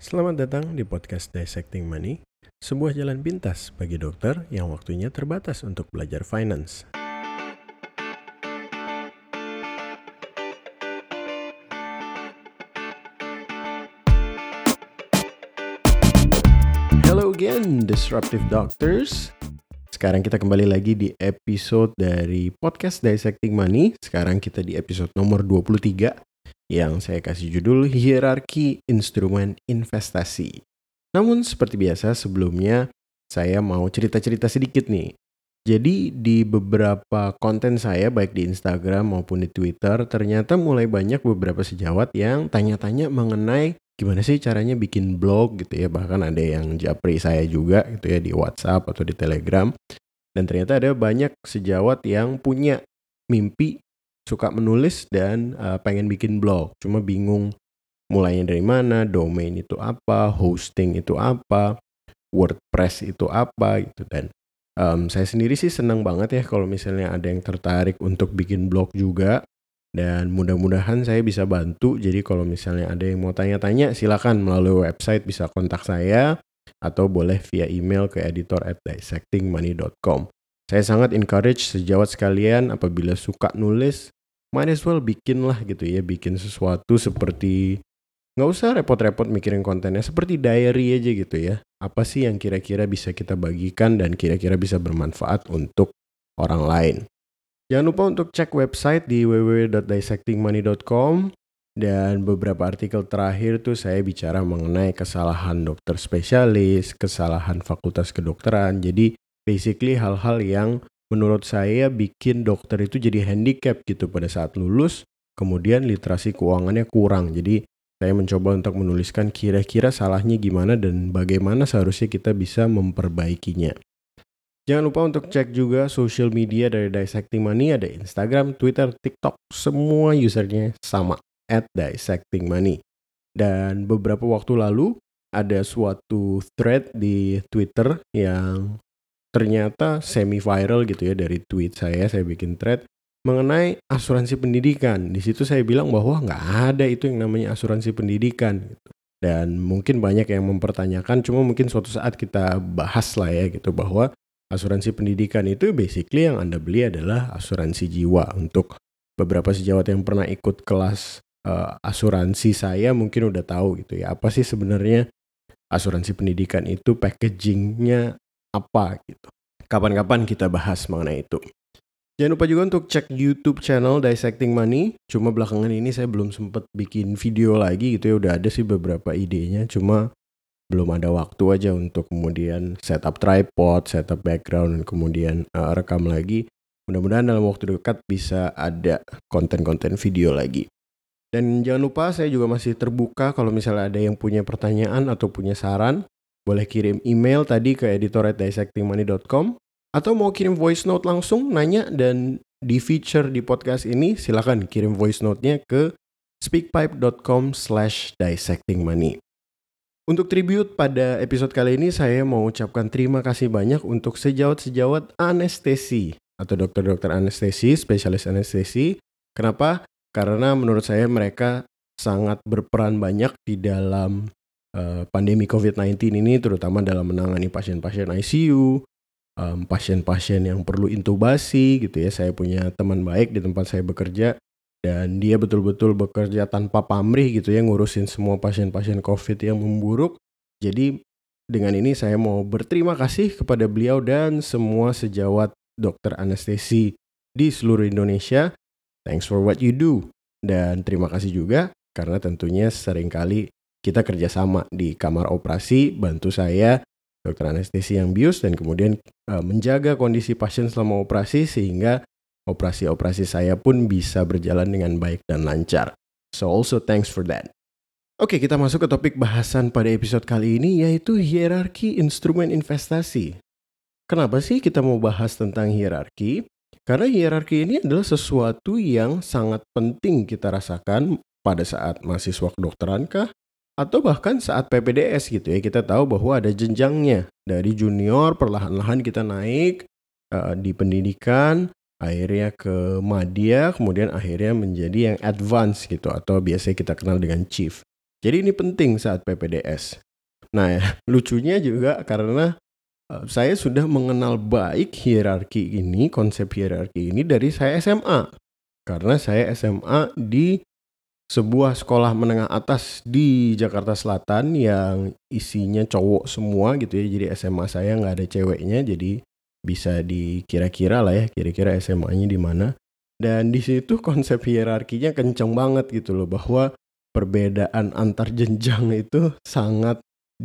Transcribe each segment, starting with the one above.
Selamat datang di podcast Dissecting Money, sebuah jalan pintas bagi dokter yang waktunya terbatas untuk belajar finance. Hello again, Disruptive Doctors. Sekarang kita kembali lagi di episode dari podcast Dissecting Money. Sekarang kita di episode nomor 23 yang saya kasih judul Hierarki Instrumen Investasi. Namun seperti biasa sebelumnya saya mau cerita-cerita sedikit nih. Jadi di beberapa konten saya baik di Instagram maupun di Twitter ternyata mulai banyak beberapa sejawat yang tanya-tanya mengenai gimana sih caranya bikin blog gitu ya. Bahkan ada yang japri saya juga gitu ya di WhatsApp atau di Telegram. Dan ternyata ada banyak sejawat yang punya mimpi suka menulis dan pengen bikin blog. Cuma bingung mulainya dari mana, domain itu apa, hosting itu apa, WordPress itu apa gitu. Dan saya sendiri sih senang banget ya kalau misalnya ada yang tertarik untuk bikin blog juga. Dan mudah-mudahan saya bisa bantu. Jadi kalau misalnya ada yang mau tanya-tanya silakan melalui website bisa kontak saya. Atau boleh via email ke editor@dissectingmoney.com. Saya sangat encourage sejawat sekalian apabila suka nulis, might as well bikin lah gitu ya. Bikin sesuatu seperti, nggak usah repot-repot mikirin kontennya, seperti diary aja gitu ya. Apa sih yang kira-kira bisa kita bagikan dan kira-kira bisa bermanfaat untuk orang lain. Jangan lupa untuk cek website di www.dissectingmoney.com. Dan beberapa artikel terakhir tuh saya bicara mengenai kesalahan dokter spesialis, kesalahan fakultas kedokteran. Jadi basically hal-hal yang menurut saya bikin dokter itu jadi handicap gitu pada saat lulus. Kemudian literasi keuangannya kurang. Jadi saya mencoba untuk menuliskan kira-kira salahnya gimana dan bagaimana seharusnya kita bisa memperbaikinya. Jangan lupa untuk cek juga social media dari Dissecting Money. Ada Instagram, Twitter, TikTok. Semua usernya sama, @dissectingmoney. Dan beberapa waktu lalu ada suatu thread di Twitter yang ternyata semi-viral gitu ya. Dari tweet saya bikin thread mengenai asuransi pendidikan. Di situ saya bilang bahwa nggak ada itu yang namanya asuransi pendidikan gitu. Dan mungkin banyak yang mempertanyakan, cuma mungkin suatu saat kita bahas lah ya gitu, bahwa asuransi pendidikan itu basically yang Anda beli adalah asuransi jiwa. Untuk beberapa sejawat yang pernah ikut kelas asuransi saya mungkin udah tahu gitu ya. Apa sih sebenarnya asuransi pendidikan itu, packagingnya apa gitu. Kapan-kapan kita bahas mengenai itu. Jangan lupa juga untuk cek YouTube channel Dissecting Money. Cuma belakangan ini saya belum sempat bikin video lagi gitu ya. Udah ada sih beberapa idenya, cuma belum ada waktu aja untuk kemudian setup tripod, setup background, dan kemudian rekam lagi. Mudah-mudahan dalam waktu dekat bisa ada konten-konten video lagi. Dan jangan lupa saya juga masih terbuka kalau misalnya ada yang punya pertanyaan atau punya saran. Boleh kirim email tadi ke editor@dissectingmoney.com. Atau mau kirim voice note langsung nanya dan di feature di podcast ini, silakan kirim voice note-nya ke speakpipe.com/dissectingmoney. Untuk tribute pada episode kali ini, saya mau ucapkan terima kasih banyak untuk sejawat-sejawat anestesi atau dokter-dokter anestesi, spesialis anestesi. Kenapa? Karena menurut saya mereka sangat berperan banyak di dalam pandemi COVID-19 ini, terutama dalam menangani pasien-pasien ICU, pasien-pasien yang perlu intubasi gitu ya. Saya punya teman baik di tempat saya bekerja, dan dia betul-betul bekerja tanpa pamrih gitu ya, ngurusin semua pasien-pasien COVID yang memburuk. Jadi dengan ini saya mau berterima kasih kepada beliau dan semua sejawat dokter anestesi di seluruh Indonesia. Thanks for what you do. Dan terima kasih juga karena tentunya seringkali kita kerjasama di kamar operasi, bantu saya dokter anestesi yang bius dan kemudian menjaga kondisi pasien selama operasi sehingga operasi-operasi saya pun bisa berjalan dengan baik dan lancar. So also thanks for that. Oke, kita masuk ke topik bahasan pada episode kali ini, yaitu hierarki instrumen investasi. Kenapa sih kita mau bahas tentang hierarki? Karena hierarki ini adalah sesuatu yang sangat penting kita rasakan pada saat mahasiswa kedokteran kah? Atau bahkan saat PPDS gitu ya. Kita tahu bahwa ada jenjangnya. Dari junior perlahan-lahan kita naik di pendidikan, akhirnya ke madya, kemudian akhirnya menjadi yang advance gitu, atau biasanya kita kenal dengan chief. Jadi ini penting saat PPDS. Nah, lucunya juga karena saya sudah mengenal baik hierarki ini, konsep hierarki ini dari saya SMA. Karena saya SMA di sebuah sekolah menengah atas di Jakarta Selatan yang isinya cowok semua gitu ya. Jadi SMA saya nggak ada ceweknya, jadi bisa dikira-kira lah ya, kira-kira SMA-nya di mana. Dan di situ konsep hierarkinya kenceng banget gitu loh, bahwa perbedaan antar jenjang itu sangat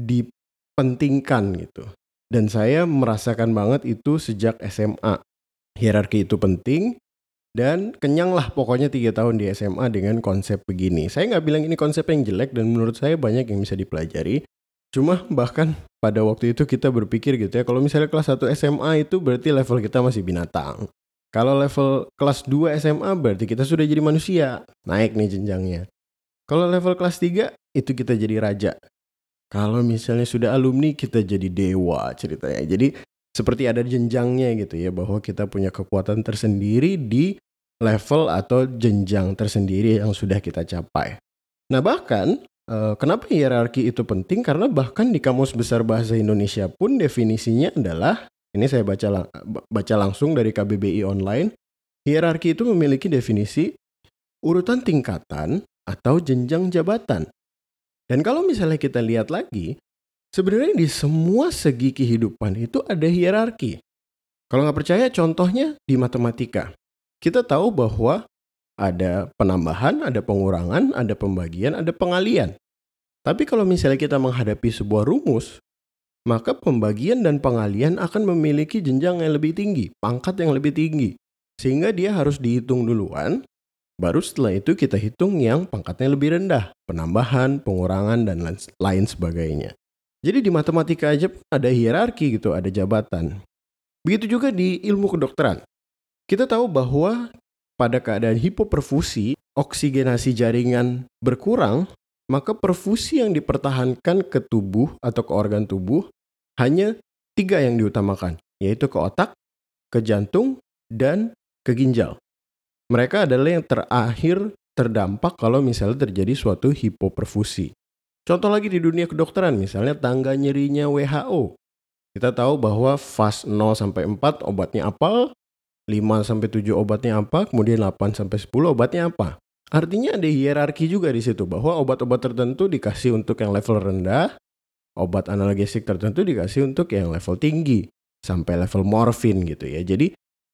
dipentingkan gitu. Dan saya merasakan banget itu sejak SMA. Hierarki itu penting, dan kenyang lah pokoknya 3 tahun di SMA dengan konsep begini. Saya nggak bilang ini konsep yang jelek, dan menurut saya banyak yang bisa dipelajari. Cuma bahkan pada waktu itu kita berpikir gitu ya, kalau misalnya kelas 1 SMA itu berarti level kita masih binatang. Kalau level kelas 2 SMA berarti kita sudah jadi manusia, naik nih jenjangnya. Kalau level kelas 3 itu kita jadi raja. Kalau misalnya sudah alumni kita jadi dewa ceritanya. Jadi seperti ada jenjangnya gitu ya, bahwa kita punya kekuatan tersendiri di level atau jenjang tersendiri yang sudah kita capai. Nah bahkan kenapa hierarki itu penting? Karena bahkan di Kamus Besar Bahasa Indonesia pun definisinya adalah, ini saya baca langsung dari KBBI Online, hierarki itu memiliki definisi urutan tingkatan atau jenjang jabatan. Dan kalau misalnya kita lihat lagi, sebenarnya di semua segi kehidupan itu ada hierarki. Kalau nggak percaya, contohnya di matematika. Kita tahu bahwa ada penambahan, ada pengurangan, ada pembagian, ada pengalian. Tapi kalau misalnya kita menghadapi sebuah rumus, maka pembagian dan pengalian akan memiliki jenjang yang lebih tinggi, pangkat yang lebih tinggi. Sehingga dia harus dihitung duluan, baru setelah itu kita hitung yang pangkatnya lebih rendah, penambahan, pengurangan, dan lain sebagainya. Jadi di matematika aja ada hierarki gitu, ada jabatan. Begitu juga di ilmu kedokteran. Kita tahu bahwa pada keadaan hipoperfusi, oksigenasi jaringan berkurang, maka perfusi yang dipertahankan ke tubuh atau ke organ tubuh hanya 3 yang diutamakan, yaitu ke otak, ke jantung, dan ke ginjal. Mereka adalah yang terakhir terdampak kalau misalnya terjadi suatu hipoperfusi. Contoh lagi di dunia kedokteran, misalnya tangga nyerinya WHO. Kita tahu bahwa fase 0-4 obatnya apa, 5-7 obatnya apa, kemudian 8-10 obatnya apa. Artinya ada hierarki juga di situ, bahwa obat-obat tertentu dikasih untuk yang level rendah, obat analgesik tertentu dikasih untuk yang level tinggi, sampai level morfin gitu ya. Jadi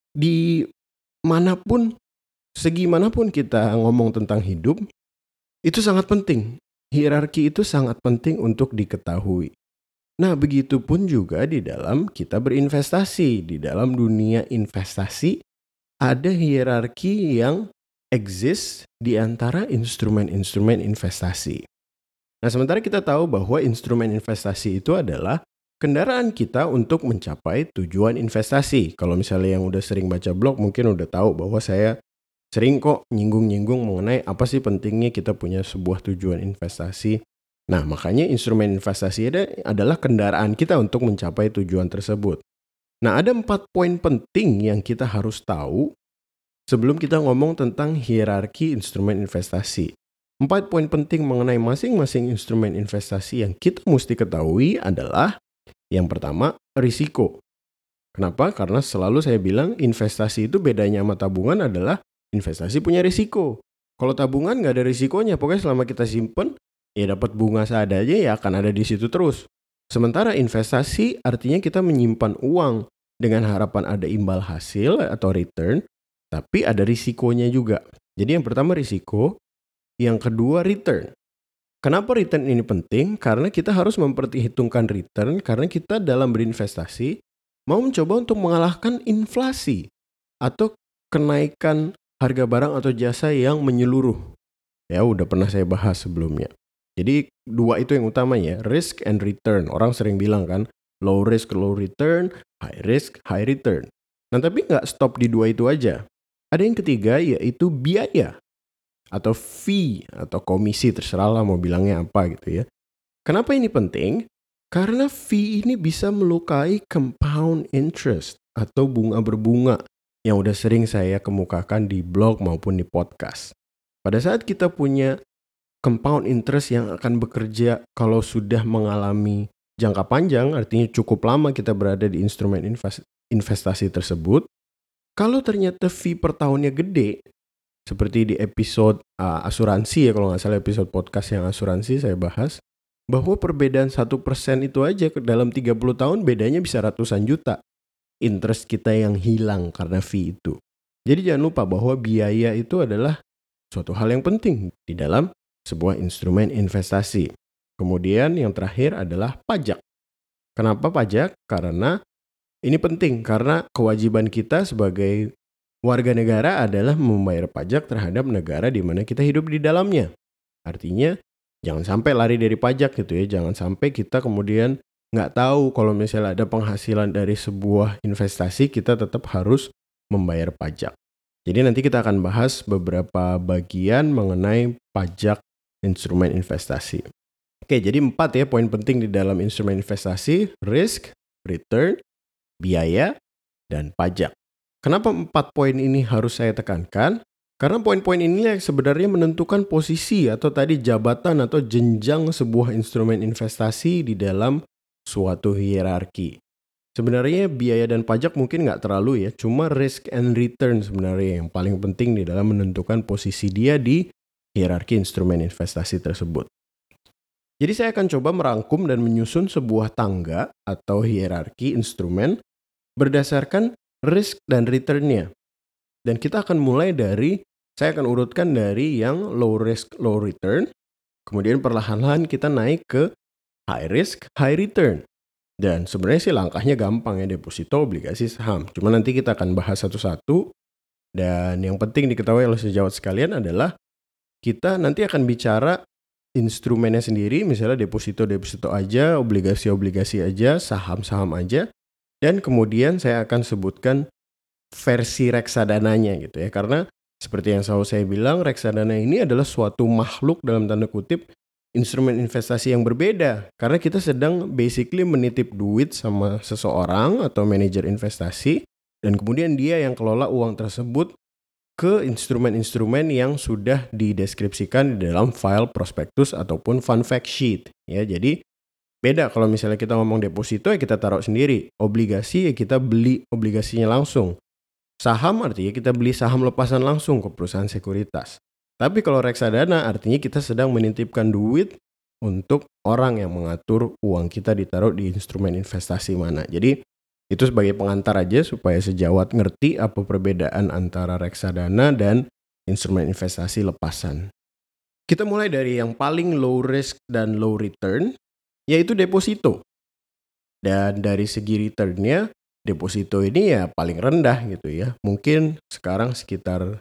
di manapun, segi manapun kita ngomong tentang hidup, itu sangat penting. Hierarki itu sangat penting untuk diketahui. Nah, begitu pun juga di dalam kita berinvestasi. Di dalam dunia investasi, ada hierarki yang exist di antara instrumen-instrumen investasi. Nah, sementara kita tahu bahwa instrumen investasi itu adalah kendaraan kita untuk mencapai tujuan investasi. Kalau misalnya yang udah sering baca blog mungkin udah tahu bahwa saya sering kok nyinggung-nyinggung mengenai apa sih pentingnya kita punya sebuah tujuan investasi. Nah, makanya instrumen investasi adalah kendaraan kita untuk mencapai tujuan tersebut. Nah, ada 4 poin penting yang kita harus tahu sebelum kita ngomong tentang hierarki instrumen investasi. 4 poin penting mengenai masing-masing instrumen investasi yang kita mesti ketahui adalah, yang pertama, risiko. Kenapa? Karena selalu saya bilang investasi itu bedanya sama tabungan adalah investasi punya risiko. Kalau tabungan nggak ada risikonya, pokoknya selama kita simpen, ya dapat bunga seadanya, ya akan ada di situ terus. Sementara investasi artinya kita menyimpan uang dengan harapan ada imbal hasil atau return, tapi ada risikonya juga. Jadi yang pertama risiko, yang kedua return. Kenapa return ini penting? Karena kita harus memperhitungkan return karena kita dalam berinvestasi mau mencoba untuk mengalahkan inflasi atau kenaikan harga barang atau jasa yang menyeluruh. Ya, udah pernah saya bahas sebelumnya. Jadi 2 itu yang utamanya, risk and return. Orang sering bilang kan, low risk, low return, high risk, high return. Nah, tapi nggak stop di 2 itu aja. Ada yang ketiga, yaitu biaya atau fee atau komisi, terserah lah mau bilangnya apa gitu ya. Kenapa ini penting? Karena fee ini bisa melukai compound interest atau bunga berbunga yang udah sering saya kemukakan di blog maupun di podcast. Pada saat kita punya compound interest yang akan bekerja kalau sudah mengalami jangka panjang, artinya cukup lama kita berada di instrumen investasi tersebut. Kalau ternyata fee per tahunnya gede, seperti di episode asuransi ya, kalau nggak salah episode podcast yang asuransi saya bahas, bahwa perbedaan 1% itu aja dalam 30 tahun bedanya bisa ratusan juta. Interest kita yang hilang karena fee itu. Jadi jangan lupa bahwa biaya itu adalah suatu hal yang penting di dalam sebuah instrumen investasi. Kemudian yang terakhir adalah pajak. Kenapa pajak? Karena ini penting, karena kewajiban kita sebagai warga negara adalah membayar pajak terhadap negara di mana kita hidup di dalamnya. Artinya jangan sampai lari dari pajak gitu ya. Jangan sampai kita kemudian nggak tahu kalau misalnya ada penghasilan dari sebuah investasi, kita tetap harus membayar pajak. Jadi nanti kita akan bahas beberapa bagian mengenai pajak instrumen investasi. Oke, jadi 4 ya poin penting di dalam instrumen investasi: risk, return, biaya, dan pajak. Kenapa 4 poin ini harus saya tekankan? Karena poin-poin ini yang sebenarnya menentukan posisi atau tadi jabatan atau jenjang sebuah instrumen investasi di dalam suatu hierarki. Sebenarnya biaya dan pajak mungkin nggak terlalu ya, cuma risk and return sebenarnya yang paling penting di dalam menentukan posisi dia di hierarki instrumen investasi tersebut. Jadi saya akan coba merangkum dan menyusun sebuah tangga atau hierarki instrumen berdasarkan risk dan return-nya. Dan kita akan mulai dari, saya akan urutkan dari yang low risk, low return. Kemudian perlahan-lahan kita naik ke high risk, high return. Dan sebenarnya sih langkahnya gampang ya, deposito, obligasi, saham. Cuma nanti kita akan bahas satu-satu. Dan yang penting diketahui oleh sejawat sekalian adalah kita nanti akan bicara instrumennya sendiri, misalnya deposito aja, obligasi aja, saham aja. Dan kemudian saya akan sebutkan versi reksadananya gitu ya. Karena seperti yang selalu saya bilang, reksadana ini adalah suatu makhluk dalam tanda kutip instrumen investasi yang berbeda. Karena kita sedang basically menitip duit sama seseorang atau manajer investasi. Dan kemudian dia yang kelola uang tersebut ke instrumen-instrumen yang sudah dideskripsikan di dalam file prospektus ataupun fund fact sheet. Ya, jadi beda kalau misalnya kita ngomong deposito ya kita taruh sendiri. Obligasi ya kita beli obligasinya langsung. Saham artinya kita beli saham lepasan langsung ke perusahaan sekuritas. Tapi kalau reksadana artinya kita sedang menitipkan duit untuk orang yang mengatur uang kita ditaruh di instrumen investasi mana. Jadi itu sebagai pengantar aja supaya sejawat ngerti apa perbedaan antara reksadana dan instrumen investasi lepasan. Kita mulai dari yang paling low risk dan low return, yaitu deposito. Dan dari segi returnnya, deposito ini ya paling rendah gitu ya. Mungkin sekarang sekitar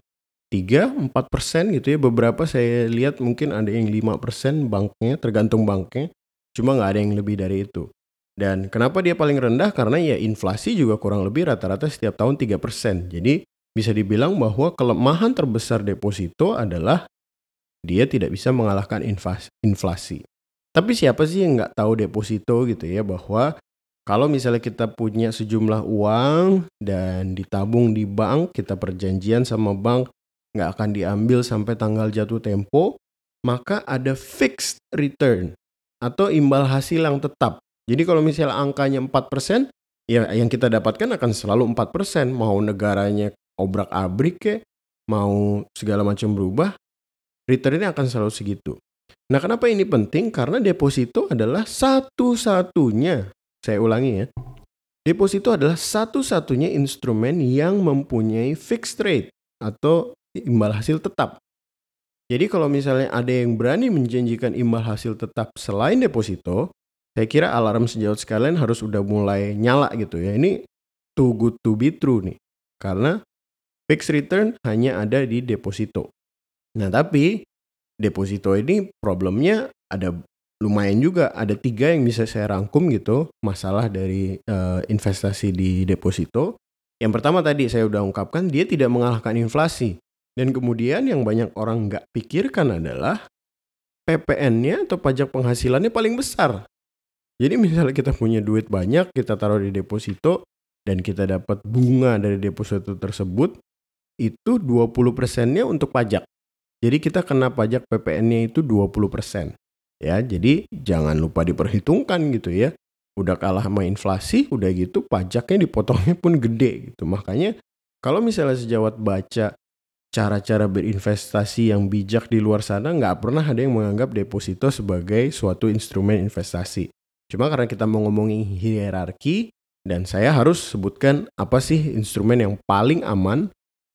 3-4% gitu ya. Beberapa saya lihat mungkin ada yang 5% banknya, tergantung banknya. Cuma nggak ada yang lebih dari itu. Dan kenapa dia paling rendah? Karena ya inflasi juga kurang lebih rata-rata setiap tahun 3%. Jadi bisa dibilang bahwa kelemahan terbesar deposito adalah dia tidak bisa mengalahkan inflasi. Tapi siapa sih yang nggak tahu deposito gitu ya, bahwa kalau misalnya kita punya sejumlah uang dan ditabung di bank, kita perjanjian sama bank nggak akan diambil sampai tanggal jatuh tempo, maka ada fixed return atau imbal hasil yang tetap. Jadi kalau misalnya angkanya 4%, ya yang kita dapatkan akan selalu 4%. Mau negaranya obrak-abrik ya, mau segala macam berubah, returnnya akan selalu segitu. Nah, kenapa ini penting? Karena deposito adalah satu-satunya, saya ulangi ya, deposito adalah satu-satunya instrumen yang mempunyai fixed rate atau imbal hasil tetap. Jadi kalau misalnya ada yang berani menjanjikan imbal hasil tetap selain deposito, saya kira alarm sejawat sekalian harus udah mulai nyala gitu ya. Ini too good to be true nih. Karena fixed return hanya ada di deposito. Nah, tapi deposito ini problemnya ada lumayan juga. Ada 3 yang bisa saya rangkum gitu, masalah dari investasi di deposito. Yang pertama tadi saya udah ungkapkan, dia tidak mengalahkan inflasi. Dan kemudian yang banyak orang nggak pikirkan adalah PPN-nya atau pajak penghasilannya paling besar. Jadi misalnya kita punya duit banyak, kita taruh di deposito, dan kita dapat bunga dari deposito tersebut, itu 20%-nya untuk pajak. Jadi kita kena pajak PPN-nya itu 20%. Ya, jadi jangan lupa diperhitungkan gitu ya. Udah kalah sama inflasi, udah gitu pajaknya dipotongnya pun gede gitu. Makanya kalau misalnya sejawat baca cara-cara berinvestasi yang bijak di luar sana, nggak pernah ada yang menganggap deposito sebagai suatu instrumen investasi. Cuma karena kita mau ngomongin hierarki, dan saya harus sebutkan apa sih instrumen yang paling aman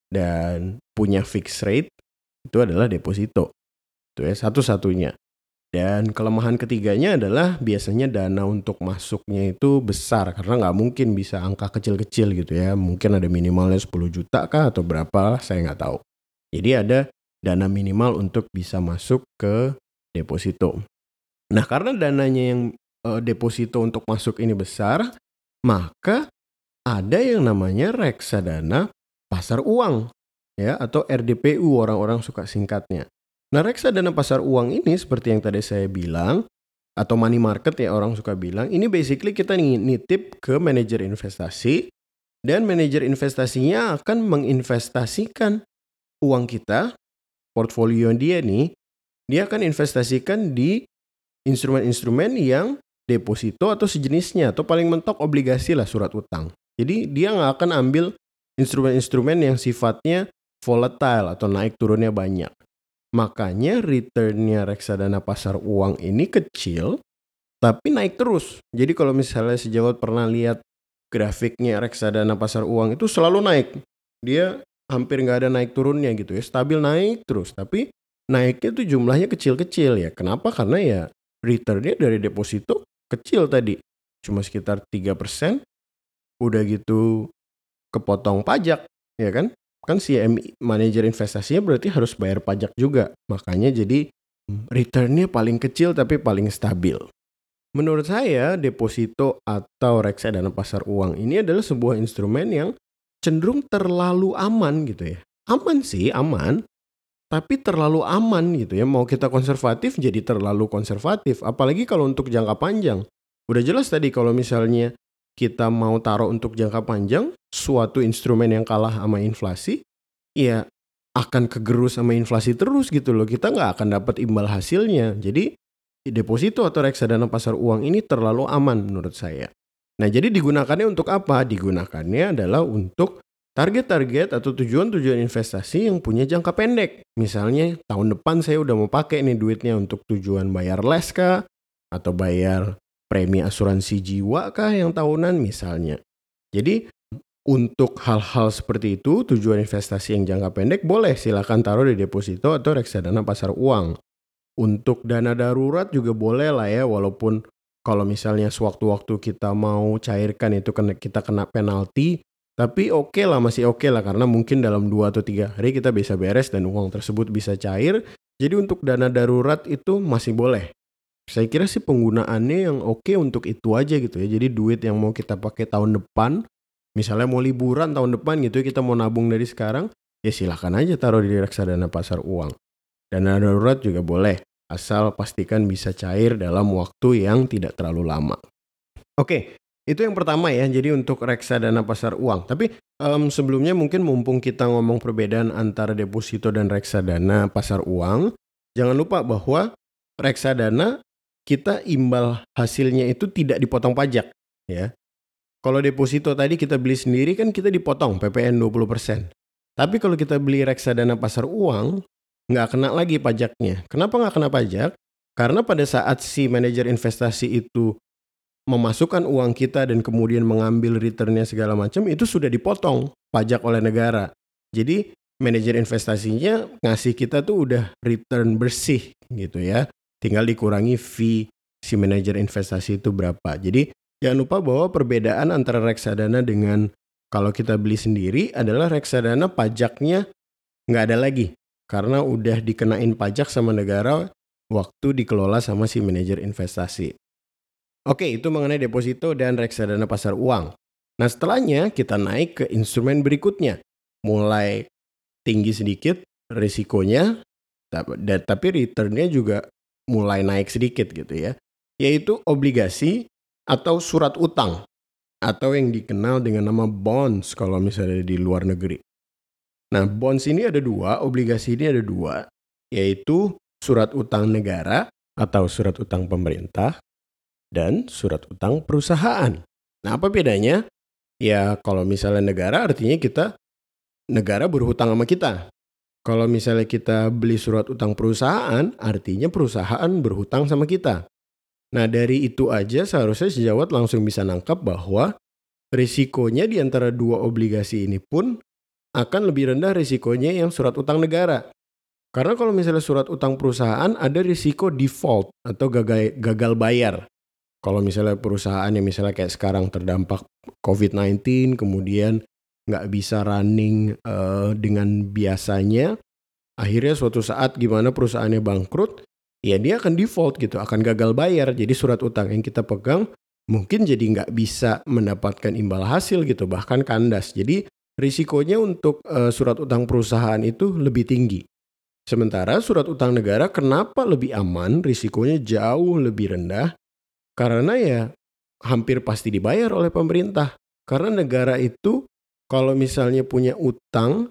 dan punya fixed rate, itu adalah deposito. Itu ya satu-satunya. Dan kelemahan ketiganya adalah biasanya dana untuk masuknya itu besar karena nggak mungkin bisa angka kecil-kecil gitu ya. Mungkin ada minimalnya 10 juta kah atau berapa, saya nggak tahu. Jadi ada dana minimal untuk bisa masuk ke deposito. Nah, karena dananya yang deposito untuk masuk ini besar, maka ada yang namanya reksadana pasar uang ya, atau RDPU orang-orang suka singkatnya. Nah, reksadana pasar uang ini seperti yang tadi saya bilang, atau money market ya orang suka bilang, ini basically kita nitip ke manajer investasi, dan manajer investasinya akan menginvestasikan uang kita, portfolio dia nih, dia akan investasikan di instrumen-instrumen yang deposito atau sejenisnya, atau paling mentok obligasi lah, surat utang. Jadi dia nggak akan ambil instrumen-instrumen yang sifatnya volatile atau naik turunnya banyak. Makanya returnnya reksadana pasar uang ini kecil, tapi naik terus. Jadi kalau misalnya sejawat pernah lihat grafiknya reksadana pasar uang itu selalu naik. Dia hampir nggak ada naik turunnya gitu ya, stabil naik terus. Tapi naiknya tuh jumlahnya kecil-kecil ya. Kenapa? Karena ya returnnya dari deposito kecil tadi. Cuma sekitar 3%, udah gitu kepotong pajak, ya kan? Kan si manajer investasinya berarti harus bayar pajak juga. Makanya jadi returnnya paling kecil tapi paling stabil. Menurut saya deposito atau reksadana pasar uang ini adalah sebuah instrumen yang cenderung terlalu aman gitu ya. Aman sih, aman. Tapi terlalu aman gitu ya. Mau kita konservatif jadi terlalu konservatif. Apalagi kalau untuk jangka panjang. Udah jelas tadi kalau misalnya kita mau taruh untuk jangka panjang, suatu instrumen yang kalah sama inflasi, ya akan kegerus sama inflasi terus gitu loh. Kita nggak akan dapat imbal hasilnya. Jadi deposito atau reksadana pasar uang ini terlalu aman menurut saya. Nah, jadi digunakannya untuk apa? Digunakannya adalah untuk target-target atau tujuan-tujuan investasi yang punya jangka pendek. Misalnya tahun depan saya udah mau pakai nih duitnya untuk tujuan bayar les kah? Atau bayar premi asuransi jiwa kah yang tahunan misalnya. Jadi untuk hal-hal seperti itu, tujuan investasi yang jangka pendek boleh silakan taruh di deposito atau reksadana pasar uang. Untuk dana darurat juga boleh lah ya, walaupun kalau misalnya sewaktu-waktu kita mau cairkan itu kita kena penalti, tapi oke lah, masih oke lah karena mungkin dalam 2 atau 3 hari kita bisa beres dan uang tersebut bisa cair. Jadi untuk dana darurat itu masih boleh. Saya kira sih penggunaannya yang oke untuk itu aja gitu ya. Jadi duit yang mau kita pakai tahun depan, misalnya mau liburan tahun depan gitu ya, kita mau nabung dari sekarang, ya silahkan aja taruh di reksadana pasar uang. Dana darurat juga boleh, asal pastikan bisa cair dalam waktu yang tidak terlalu lama. Oke, itu yang pertama ya, jadi untuk reksadana pasar uang. Tapi sebelumnya mungkin mumpung kita ngomong perbedaan antara deposito dan reksadana pasar uang, jangan lupa bahwa reksadana kita imbal hasilnya itu tidak dipotong pajak ya. Kalau deposito tadi kita beli sendiri kan kita dipotong PPN 20%. Tapi kalau kita beli reksadana pasar uang, nggak kena lagi pajaknya. Kenapa nggak kena pajak? Karena pada saat si manajer investasi itu memasukkan uang kita dan kemudian mengambil returnnya segala macam, itu sudah dipotong pajak oleh negara. Jadi manajer investasinya ngasih kita tuh udah return bersih gitu ya. Tinggal dikurangi fee si manajer investasi itu berapa. Jadi jangan lupa bahwa perbedaan antara reksadana dengan kalau kita beli sendiri adalah reksadana pajaknya nggak ada lagi. Karena udah dikenain pajak sama negara waktu dikelola sama si manajer investasi. Oke, itu mengenai deposito dan reksadana pasar uang. Nah, setelahnya kita naik ke instrumen berikutnya. Mulai tinggi sedikit risikonya, tapi returnnya juga mulai naik sedikit gitu ya. Yaitu obligasi atau surat utang. Atau yang dikenal dengan nama bonds kalau misalnya di luar negeri. Nah, bonds ini ada 2, obligasi ini ada 2. yaitu surat utang negara atau surat utang pemerintah dan surat utang perusahaan. Nah, apa bedanya? Ya, kalau misalnya negara artinya negara berhutang sama kita. Kalau misalnya kita beli surat utang perusahaan, artinya perusahaan berhutang sama kita. Nah, dari itu aja seharusnya sejawat langsung bisa nangkap bahwa risikonya di antara dua obligasi ini pun akan lebih rendah risikonya yang surat utang negara. Karena kalau misalnya surat utang perusahaan ada risiko default atau gagal bayar. Kalau misalnya perusahaan yang misalnya kayak sekarang terdampak COVID-19 kemudian nggak bisa running dengan biasanya, akhirnya suatu saat gimana perusahaannya bangkrut, ya dia akan default gitu, akan gagal bayar. Jadi surat utang yang kita pegang mungkin jadi nggak bisa mendapatkan imbal hasil gitu, bahkan kandas. Jadi risikonya untuk surat utang perusahaan itu lebih tinggi. Sementara surat utang negara kenapa lebih aman, risikonya jauh lebih rendah, karena ya hampir pasti dibayar oleh pemerintah. Karena negara itu kalau misalnya punya utang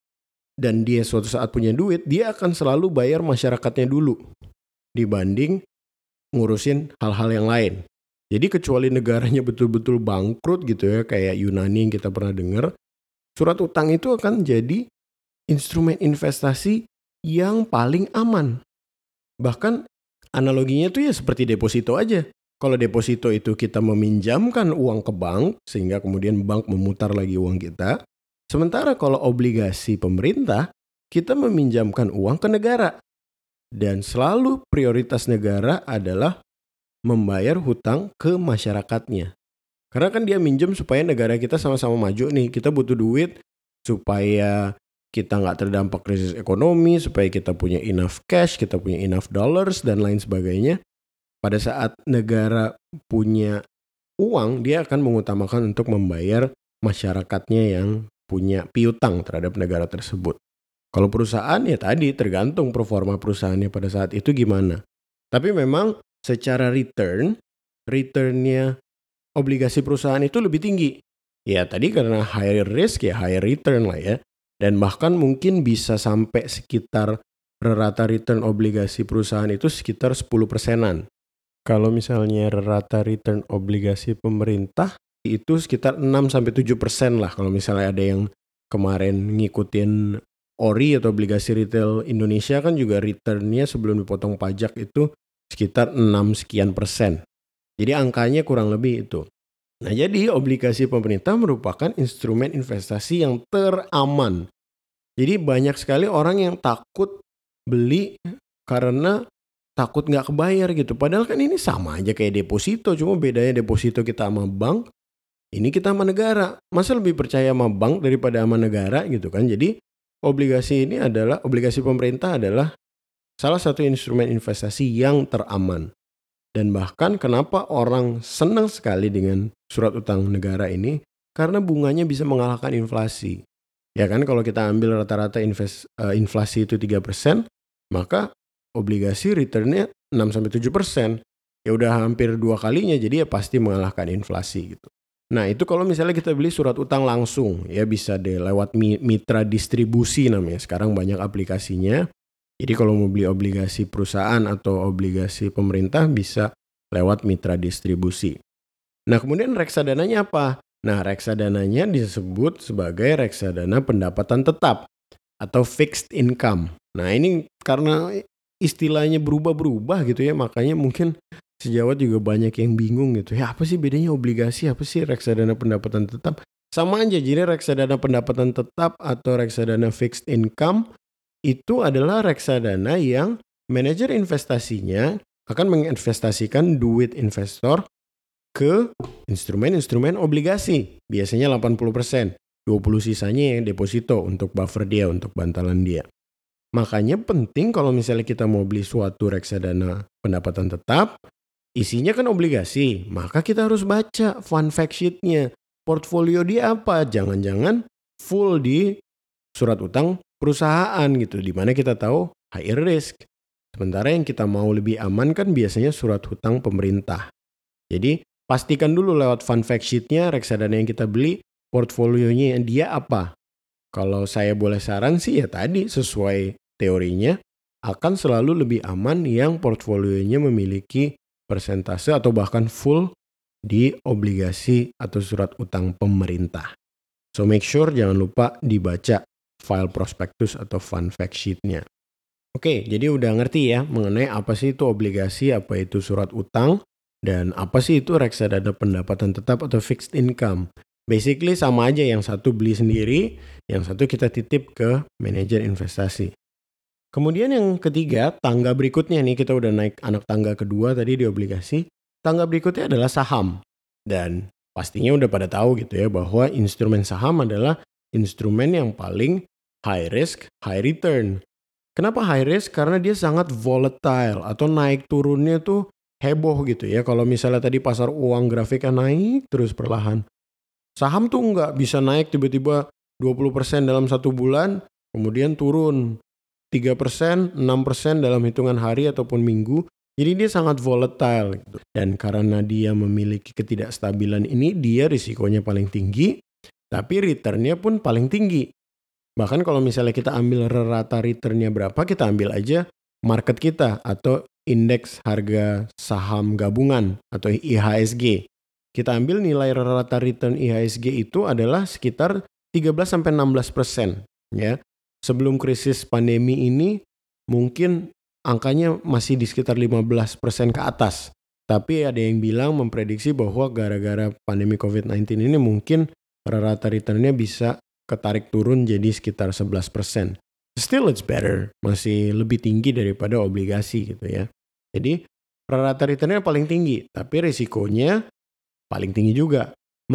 dan dia suatu saat punya duit, dia akan selalu bayar masyarakatnya dulu dibanding ngurusin hal-hal yang lain. Jadi kecuali negaranya betul-betul bangkrut gitu ya, kayak Yunani yang kita pernah dengar, surat utang itu akan jadi instrumen investasi yang paling aman. Bahkan analoginya tuh ya seperti deposito aja. Kalau deposito itu kita meminjamkan uang ke bank, sehingga kemudian bank memutar lagi uang kita. Sementara kalau obligasi pemerintah, kita meminjamkan uang ke negara. Dan selalu prioritas negara adalah membayar hutang ke masyarakatnya. Karena kan dia minjem supaya negara kita sama-sama maju nih. Kita butuh duit supaya kita nggak terdampak krisis ekonomi, supaya kita punya enough cash, kita punya enough dollars, dan lain sebagainya. Pada saat negara punya uang, dia akan mengutamakan untuk membayar masyarakatnya yang punya piutang terhadap negara tersebut. Kalau perusahaan ya tadi tergantung performa perusahaannya pada saat itu gimana. Tapi memang secara returnnya obligasi perusahaan itu lebih tinggi. Ya tadi karena higher risk ya higher return lah ya. Dan bahkan mungkin bisa sampai sekitar rata return obligasi perusahaan itu sekitar 10%-an. Kalau misalnya rata return obligasi pemerintah itu sekitar 6-7% lah. Kalau misalnya ada yang kemarin ngikutin ORI atau obligasi retail Indonesia kan juga returnnya sebelum dipotong pajak itu sekitar 6 sekian %. Jadi angkanya kurang lebih itu. Nah, jadi obligasi pemerintah merupakan instrumen investasi yang teraman. Jadi banyak sekali orang yang takut beli karena takut nggak kebayar gitu. Padahal kan ini sama aja kayak deposito, cuma bedanya deposito kita sama bank, ini kita sama negara. Masa lebih percaya sama bank daripada sama negara gitu kan. Jadi obligasi pemerintah adalah salah satu instrumen investasi yang teraman. Dan bahkan kenapa orang senang sekali dengan surat utang negara ini? Karena bunganya bisa mengalahkan inflasi. Ya kan kalau kita ambil rata-rata inflasi itu 3%, maka obligasi returnnya 6-7%. Ya udah hampir 2 kalinya, jadi ya pasti mengalahkan inflasi gitu. Nah itu kalau misalnya kita beli surat utang langsung, ya bisa deh lewat mitra distribusi namanya. Sekarang banyak aplikasinya. Jadi kalau mau beli obligasi perusahaan atau obligasi pemerintah bisa lewat mitra distribusi. Nah kemudian reksadananya apa? Nah reksadananya disebut sebagai reksadana pendapatan tetap atau fixed income. Nah ini karena istilahnya berubah-berubah gitu ya, makanya mungkin sejawat juga banyak yang bingung gitu. Ya apa sih bedanya obligasi, apa sih reksadana pendapatan tetap? Sama aja, jadi reksadana pendapatan tetap atau reksadana fixed income itu adalah reksadana yang manajer investasinya akan menginvestasikan duit investor ke instrumen-instrumen obligasi. Biasanya 80%, 20% sisanya yang deposito untuk buffer dia, untuk bantalan dia. Makanya penting kalau misalnya kita mau beli suatu reksadana pendapatan tetap, isinya kan obligasi, maka kita harus baca fund fact sheet-nya. Portfolio dia apa? Jangan-jangan full di surat utang perusahaan gitu, di mana kita tahu higher risk. Sementara yang kita mau lebih aman kan biasanya surat hutang pemerintah. Jadi pastikan dulu lewat fund fact sheet-nya reksadana yang kita beli, portfolionya dia apa. Kalau saya boleh saran sih ya tadi sesuai teorinya, akan selalu lebih aman yang portfolionya memiliki persentase atau bahkan full di obligasi atau surat utang pemerintah. So make sure jangan lupa dibaca file prospektus atau fund fact sheet-nya. Oke, jadi udah ngerti ya mengenai apa sih itu obligasi, apa itu surat utang, dan apa sih itu reksadana pendapatan tetap atau fixed income. Basically sama aja, yang satu beli sendiri, yang satu kita titip ke manajer investasi. Kemudian yang ketiga, tangga berikutnya nih, kita udah naik anak tangga kedua tadi di obligasi. Tangga berikutnya adalah saham. Dan pastinya udah pada tahu gitu ya bahwa instrumen saham adalah instrumen yang paling high risk, high return. Kenapa high risk? Karena dia sangat volatile atau naik turunnya tuh heboh gitu ya. Kalau misalnya tadi pasar uang grafiknya naik terus perlahan. Saham tuh nggak bisa naik tiba-tiba 20% dalam satu bulan, kemudian turun 3%, 6% dalam hitungan hari ataupun minggu. Jadi dia sangat volatile gitu. Dan karena dia memiliki ketidakstabilan ini, dia risikonya paling tinggi, tapi returnnya pun paling tinggi. Bahkan kalau misalnya kita ambil rata returnnya berapa, kita ambil aja market kita atau indeks harga saham gabungan atau IHSG. Kita ambil nilai rata return IHSG itu adalah sekitar 13-16%. Ya. Sebelum krisis pandemi ini mungkin angkanya masih di sekitar 15% ke atas. Tapi ada yang bilang memprediksi bahwa gara-gara pandemi COVID-19 ini mungkin rata returnnya bisa ketarik turun jadi sekitar 11%. Still it's better, masih lebih tinggi daripada obligasi gitu ya. Jadi rata returnnya paling tinggi, tapi risikonya paling tinggi juga.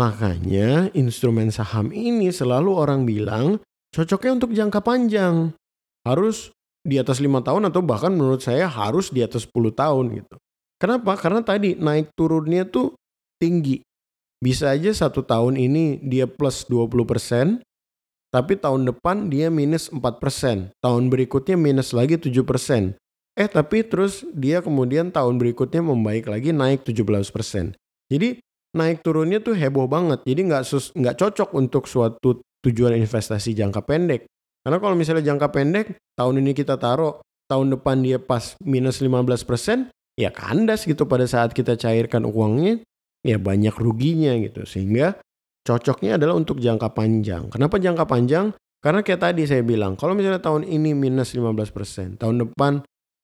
Makanya instrumen saham ini selalu orang bilang cocoknya untuk jangka panjang. Harus di atas 5 tahun atau bahkan menurut saya harus di atas 10 tahun gitu. Kenapa? Karena tadi naik turunnya tuh tinggi. Bisa aja 1 tahun ini dia plus 20%, tapi tahun depan dia minus 4%. Tahun berikutnya minus lagi 7%. Tapi terus dia kemudian tahun berikutnya membaik lagi naik 17%. Jadi naik turunnya tuh heboh banget. Jadi nggak cocok untuk suatu tujuan investasi jangka pendek. Karena kalau misalnya jangka pendek, tahun ini kita taruh, tahun depan dia pas minus 15%, ya kandas gitu pada saat kita cairkan uangnya, ya banyak ruginya gitu. Sehingga cocoknya adalah untuk jangka panjang. Kenapa jangka panjang? Karena kayak tadi saya bilang, kalau misalnya tahun ini minus 15%, tahun depan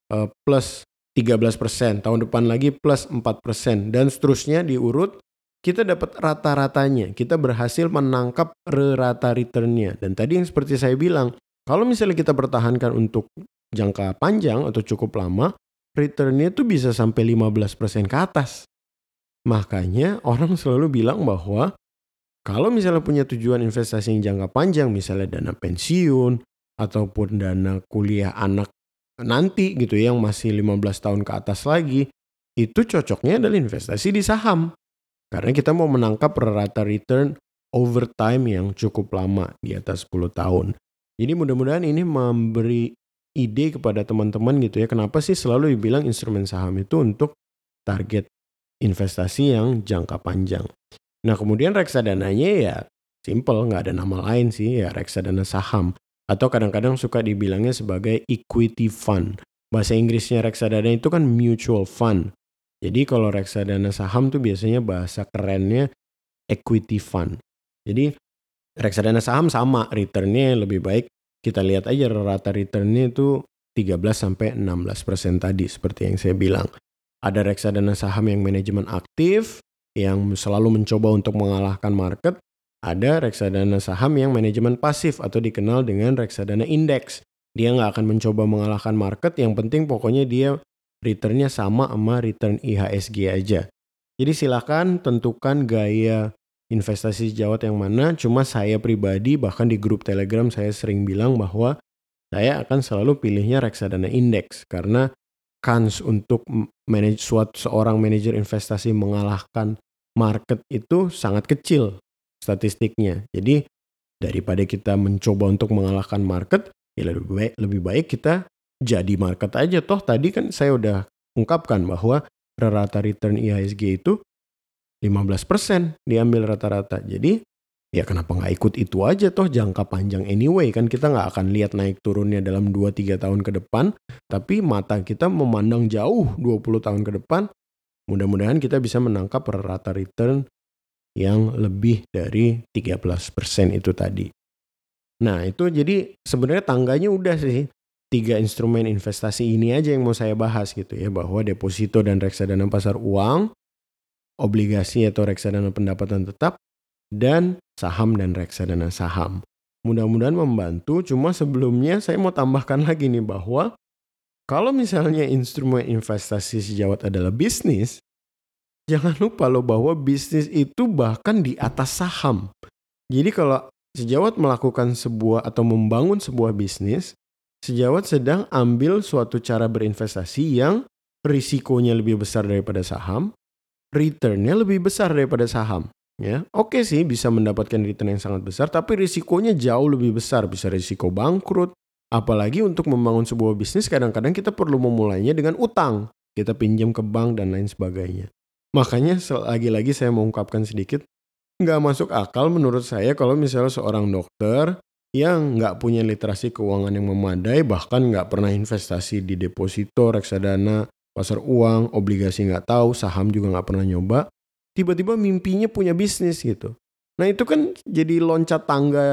plus 13%, tahun depan lagi plus 4%, dan seterusnya diurut, kita dapat rata-ratanya. Kita berhasil menangkap rata returnnya. Dan tadi yang seperti saya bilang, kalau misalnya kita pertahankan untuk jangka panjang atau cukup lama, returnnya tuh bisa sampai 15% ke atas. Makanya orang selalu bilang bahwa kalau misalnya punya tujuan investasi yang jangka panjang, misalnya dana pensiun ataupun dana kuliah anak nanti gitu yang masih 15 tahun ke atas lagi, itu cocoknya adalah investasi di saham. Karena kita mau menangkap rata return over time yang cukup lama di atas 10 tahun. Jadi mudah-mudahan ini memberi ide kepada teman-teman gitu ya, kenapa sih selalu dibilang instrumen saham itu untuk target investasi yang jangka panjang. Nah kemudian reksadananya ya simple, nggak ada nama lain sih, ya reksadana saham. Atau kadang-kadang suka dibilangnya sebagai equity fund. Bahasa Inggrisnya reksadana itu kan mutual fund. Jadi kalau reksadana saham tuh biasanya bahasa kerennya equity fund. Jadi reksadana saham sama, returnnya lebih baik. Kita lihat aja rata returnnya itu 13-16% tadi seperti yang saya bilang. Ada reksadana saham yang manajemen aktif, yang selalu mencoba untuk mengalahkan market. Ada reksadana saham yang manajemen pasif atau dikenal dengan reksadana indeks. Dia nggak akan mencoba mengalahkan market, yang penting pokoknya dia returnnya sama return IHSG aja. Jadi silakan tentukan gaya investasi sejawat yang mana. Cuma saya pribadi bahkan di grup Telegram saya sering bilang bahwa saya akan selalu pilihnya reksadana indeks. Karena kans untuk seorang manajer investasi mengalahkan market itu sangat kecil statistiknya. Jadi daripada kita mencoba untuk mengalahkan market, ya lebih baik kita jadi market aja. Toh tadi kan saya udah ungkapkan bahwa rata return IHSG itu 15% diambil rata-rata. Jadi ya kenapa nggak ikut itu aja, toh jangka panjang anyway kan, kita nggak akan lihat naik turunnya dalam 2-3 tahun ke depan, tapi mata kita memandang jauh 20 tahun ke depan. Mudah-mudahan kita bisa menangkap rata return yang lebih dari 13% itu tadi. Nah itu jadi sebenarnya tangganya udah sih, 3 instrumen investasi ini aja yang mau saya bahas gitu ya, bahwa deposito dan reksadana pasar uang, obligasi atau reksadana pendapatan tetap, dan saham dan reksadana saham. Mudah-mudahan membantu. Cuma sebelumnya saya mau tambahkan lagi nih bahwa kalau misalnya instrumen investasi sejawat adalah bisnis, jangan lupa loh bahwa bisnis itu bahkan di atas saham. Jadi kalau sejawat melakukan sebuah atau membangun sebuah bisnis, sejawat sedang ambil suatu cara berinvestasi yang risikonya lebih besar daripada saham, returnnya lebih besar daripada saham. Ya, oke sih bisa mendapatkan return yang sangat besar, tapi risikonya jauh lebih besar. Bisa risiko bangkrut. Apalagi untuk membangun sebuah bisnis kadang-kadang kita perlu memulainya dengan utang. Kita pinjam ke bank dan lain sebagainya. Makanya lagi-lagi saya mau ungkapkan sedikit, nggak masuk akal menurut saya kalau misalnya seorang dokter yang nggak punya literasi keuangan yang memadai, bahkan nggak pernah investasi di deposito, reksadana, pasar uang, obligasi nggak tahu, saham juga nggak pernah nyoba, tiba-tiba mimpinya punya bisnis gitu. Nah itu kan jadi loncat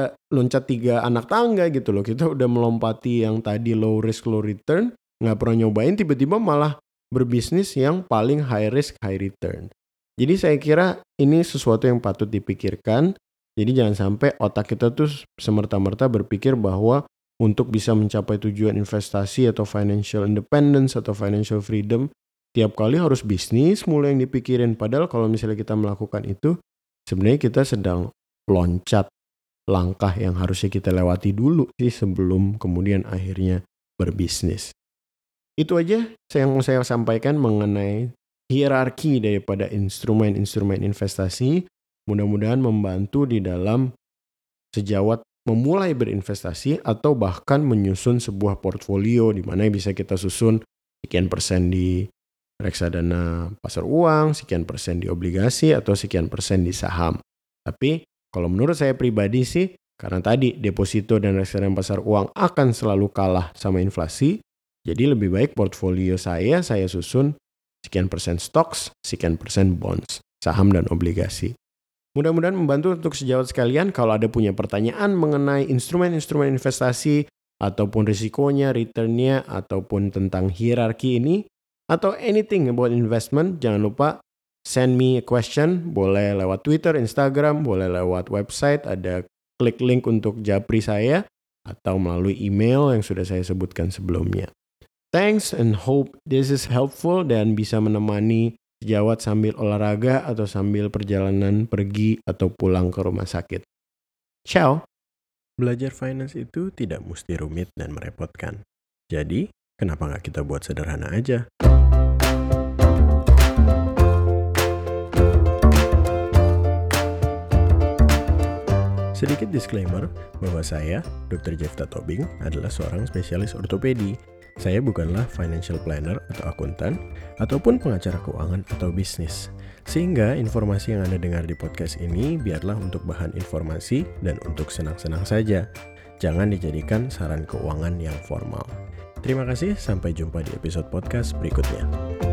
3 anak tangga gitu loh. Kita udah melompati yang tadi low risk, low return, nggak pernah nyobain, tiba-tiba malah berbisnis yang paling high risk, high return. Jadi saya kira ini sesuatu yang patut dipikirkan. Jadi jangan sampai otak kita tuh semerta-merta berpikir bahwa untuk bisa mencapai tujuan investasi atau financial independence atau financial freedom, tiap kali harus bisnis mulai yang dipikirin. Padahal kalau misalnya kita melakukan itu, sebenarnya kita sedang loncat langkah yang harusnya kita lewati dulu sih sebelum kemudian akhirnya berbisnis. Itu aja yang mau saya sampaikan mengenai hierarki daripada instrumen-instrumen investasi. Mudah-mudahan membantu di dalam sejawat memulai berinvestasi atau bahkan menyusun sebuah portfolio di mana bisa kita susun sekian persen di reksadana pasar uang, sekian persen di obligasi, atau sekian persen di saham. Tapi kalau menurut saya pribadi sih, karena tadi deposito dan reksadana pasar uang akan selalu kalah sama inflasi, jadi lebih baik portfolio saya susun sekian persen stocks, sekian persen bonds, saham dan obligasi. Mudah-mudahan membantu untuk sejawat sekalian. Kalau ada punya pertanyaan mengenai instrumen-instrumen investasi, ataupun risikonya, returnnya, ataupun tentang hierarki ini, atau anything about investment, jangan lupa send me a question. Boleh lewat Twitter, Instagram, boleh lewat website, ada klik link untuk Japri saya, atau melalui email yang sudah saya sebutkan sebelumnya. Thanks and hope this is helpful dan bisa menemani sejawat sambil olahraga atau sambil perjalanan pergi atau pulang ke rumah sakit. Ciao! Belajar finance itu tidak mesti rumit dan merepotkan. Jadi, kenapa nggak kita buat sederhana aja? Sedikit disclaimer bahwa saya, Dr. Jefta Tobing, adalah seorang spesialis ortopedi. Saya bukanlah financial planner atau akuntan, ataupun pengacara keuangan atau bisnis. Sehingga informasi yang Anda dengar di podcast ini biarlah untuk bahan informasi dan untuk senang-senang saja. Jangan dijadikan saran keuangan yang formal. Terima kasih, sampai jumpa di episode podcast berikutnya.